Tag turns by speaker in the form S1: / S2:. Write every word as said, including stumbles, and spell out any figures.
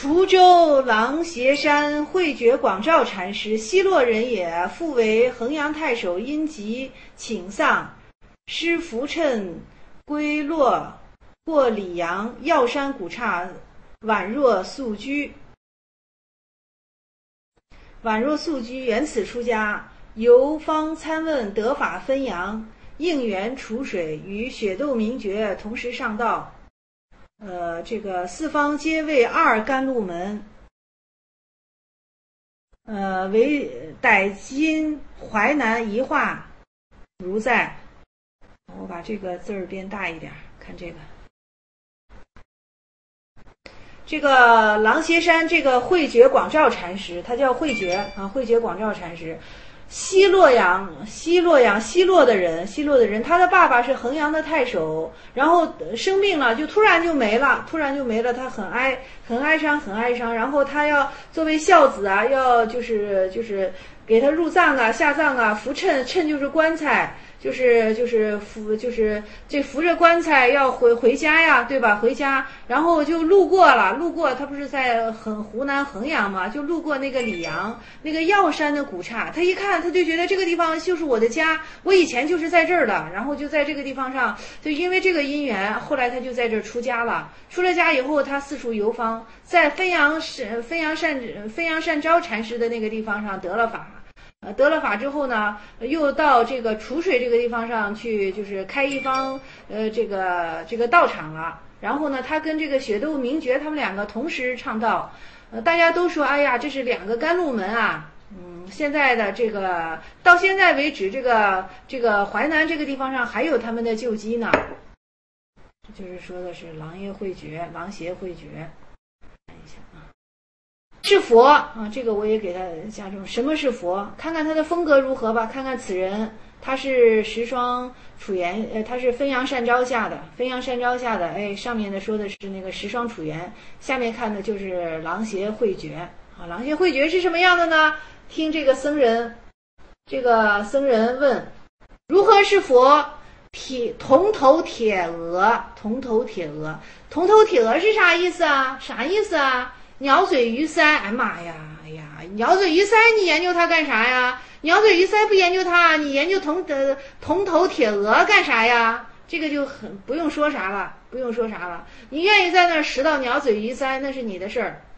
S1: 滁州琅邪山慧觉广照禅师，西洛人也，复为衡阳太守，因疾请丧，师扶趁归落，过里阳药山古刹，宛若宿居。宛若宿居，缘此出家，游方参问得法分扬，应缘储水，与雪窦明觉同时上道。呃，这个四方皆为二甘露门，呃，为逮今淮南一化如在。我把这个字儿变大一点，看这个。这个琅邪山这个慧觉广照禅师，他叫慧觉啊，慧觉广照禅师。西洛阳，西洛阳，西洛的人，西洛的人，他的爸爸是衡阳的太守，然后生病了，就突然就没了，突然就没了，他很哀，很哀伤，很哀伤。然后他要作为孝子啊，要就是就是给他入葬啊、下葬啊，扶衬，衬就是棺材。就是就是扶就是这扶着棺材要回回家呀，对吧？回家，然后就路过了，路过他不是在衡湖南衡阳嘛，就路过那个里阳那个药山的古刹，他一看他就觉得这个地方就是我的家，我以前就是在这儿的，然后就在这个地方上，就因为这个因缘，后来他就在这儿出家了。出了家以后，他四处游方，在汾阳是汾阳善汾阳善昭禅师的那个地方上得了法。呃，得了法之后呢，又到这个储水这个地方上去，就是开一方呃这个这个道场了。然后呢，他跟这个雪窦明觉他们两个同时唱道，呃，大家都说，哎呀，这是两个甘露门啊。嗯，现在的这个到现在为止，这个这个淮南这个地方上还有他们的旧迹呢。这就是说的是琅琊慧觉，琅邪慧觉。看一下啊。是佛啊，这个我也给他加重。什么是佛？看看他的风格如何吧。看看此人，他是十双楚原，呃，他是汾阳善昭下的，汾阳善昭下的。哎，上面的说的是那个十双楚原，下面看的就是琅邪慧觉啊。琅邪慧觉是什么样的呢？听这个僧人，这个僧人问：如何是佛？铁铜头铁额，铜头铁额，铜头铁额是啥意思啊？啥意思啊？鸟嘴鱼鳃，哎妈呀，哎呀，鸟嘴鱼鳃你研究它干啥呀？鸟嘴鱼鳃不研究它，你研究铜的铜头铁额干啥呀？这个就很不用说啥了，不用说啥了。你愿意在那儿拾到鸟嘴鱼鳃，那是你的事儿。